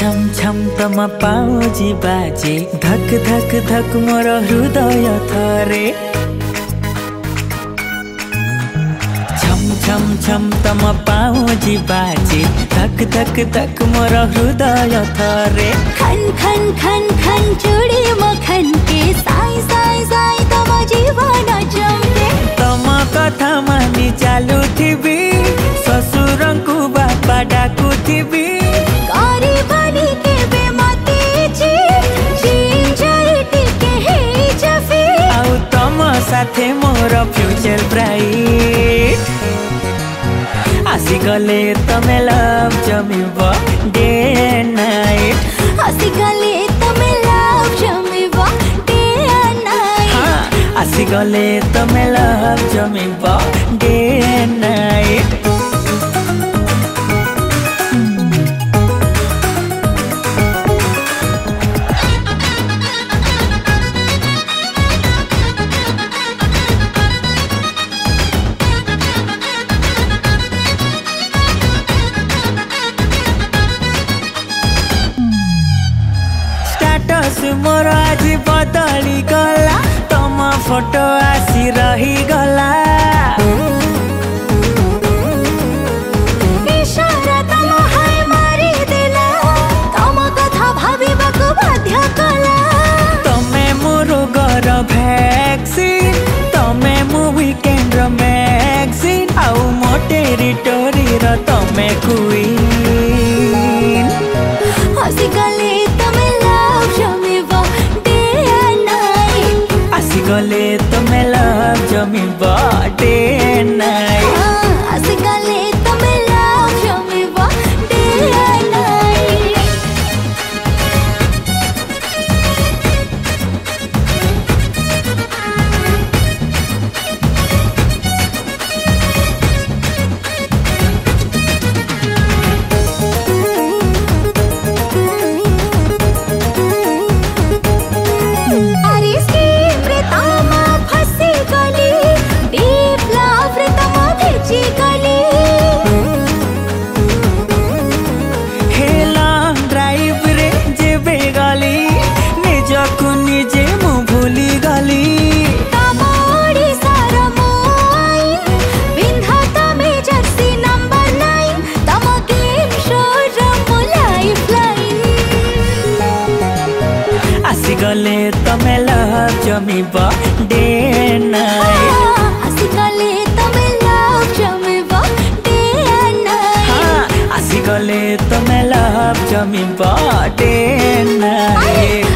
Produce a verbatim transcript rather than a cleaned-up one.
छम छम तम पाउजी बाजे धक धक धक मोर हृदय थरे। छम छम छम तम पाउजी बाजे धक धक धक मोर हृदय थरे। खन खन खन खन चूड़ी मखन के साई साई साई तम जीवन जमके। तम कथा मानी चालू थिबी ससुरंकु बापा डाकू थिबी। गरीबनी के बेमती जी जिंजरिटी के हे जफी। आउ तम साथे मोर फ्यूचर ब्राइट। आसी गले तमे लव जमिब डे एंड नाइट। आसी गले तमे लव जमिब डे एंड नाइट। आसी गले तमे लव जमिब डे एंड नाइट। मोर आज बदली गला तम फोटो आसी रही गला। इशारा तम हाय मारी देला तम कथा भाबिबाकु बाध्य कला। तमे मोर घर भैक्सीन तमे मो वीकेंड रो मैगजीन। आउ मो टेरिटोरी रो तमे क्वीन। हसी गले तमे लव जमिब डे एंड नाइट। आसी गले तमे लव जमिब डे एंड नाइट। आसी गले तमे लव जमिब डे एंड नाइट। आसी गले तमे लव जमिब डे एंड नाइट। आसी गले तमे लव जमिब डे एंड नाइट। आसी गले तमे लव जमिब डे एंड नाइट।